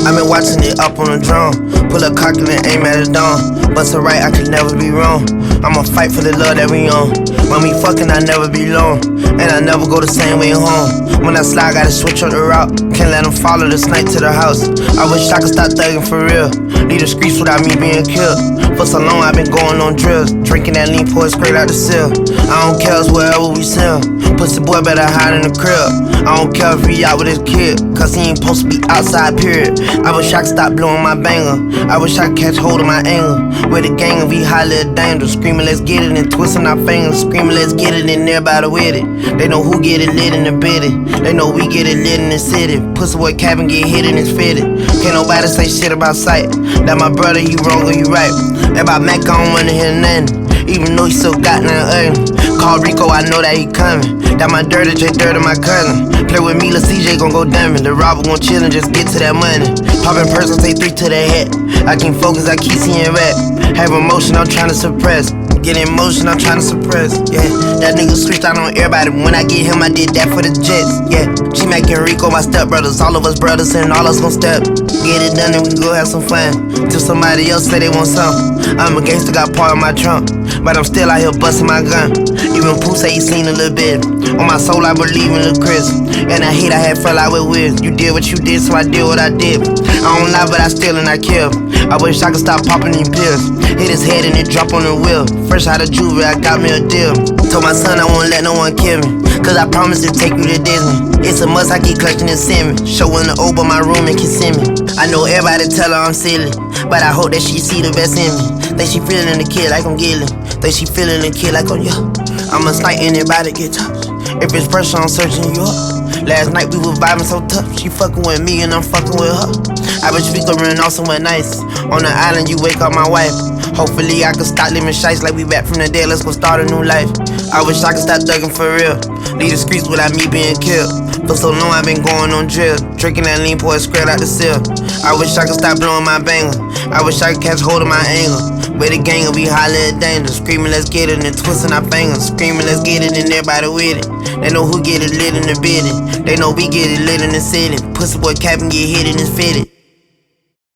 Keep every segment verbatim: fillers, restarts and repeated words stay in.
I been watching it up on the drone. Pull a cock and aim at the dawn. Bust it right, I can never be wrong. I'ma fight for the love that we on. When we fucking, I never be alone. And I never go the same way home. When I slide, gotta switch on the route. Can't let them follow the snipe to the house. I wish I could stop thugging for real. Leave the streets without me being killed. For so long, I've been going on drills. Drinking that lean, pour it straight out the seal. I don't care, it's wherever we sell. Pussy boy better hide in the crib. I don't care if he out with his kid, cause he ain't supposed to be outside, period. I wish I could stop blowing my banger. I wish I could catch hold of my anger. With the gang and we highly dangerous. Screaming, let's get it, and twisting our fingers. Screaming, let's get it, and everybody with it. They know who get it lit in the bitty. They know we get it lit in the city. Pussy boy cabin get hit and it's fitted. Can't nobody say shit about sight. That my brother, you wrong or you right. About Mac, I don't wanna hear nothing. Even though he still got nothing ugly. Call Rico, I know that he coming. That my dirty J Dirt and my cousin. Play with me, lil' C J gon' go diamond. The robber gon' chill and just get to that money. Poppin' person, take three to the head. I can't focus, I keep seeing red. Have emotion, I'm tryna suppress. Get emotion, I'm tryna suppress. Yeah, that nigga switched out on everybody. When I get him, I did that for the Jets. Yeah, G-Mac and Rico, my stepbrothers. All of us brothers and all us gon' step. Get it done and we go have some fun. Till somebody else say they want something. I'm a gangster, got part of my trunk. But I'm still out here busting my gun. Even Pooh say he seen a little bit. On my soul, I believe in Lil' Chris. And I hate I had fell out with Wiz. You did what you did, so I did what I did. I don't lie, but I steal and I kill. I wish I could stop popping these pills. Hit his head and it drop on the wheel. Fresh out of juvie, I got me a deal. Told my son I won't let no one kill me. Cause I promise to take you to Disney. It's a must, I keep clutching and send me. Showing the open my room and kissing me. I know everybody tell her I'm silly, but I hope that she see the best in me. Think she feeling the kid like I'm Gilly. Think she feeling the kid like I'm yo. I'ma snipe anybody get touched. If it's pressure, I'm searching you up. Last night we was vibing so tough. She fucking with me and I'm fucking with her. I wish we could run off somewhere nice. On the island, you wake up my wife. Hopefully I can stop living shites like we back from the dead. Let's go start a new life. I wish I could stop thugging for real. Leave the streets without me being killed. For so long I've been going on drill. Drinking that lean, pour it straight out the seal. I wish I could stop blowing my banger. I wish I could catch hold of my anger. With the gang and we holler at danger. Screaming, let's get it, and twisting our fingers. Screaming, let's get it, and everybody with it. They know who get it lit in the bitty. They know we get it lit in the city. Pussy boy cabin get hit and it's fitted.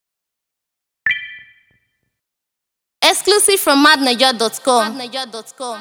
Exclusive from madnaja dot com.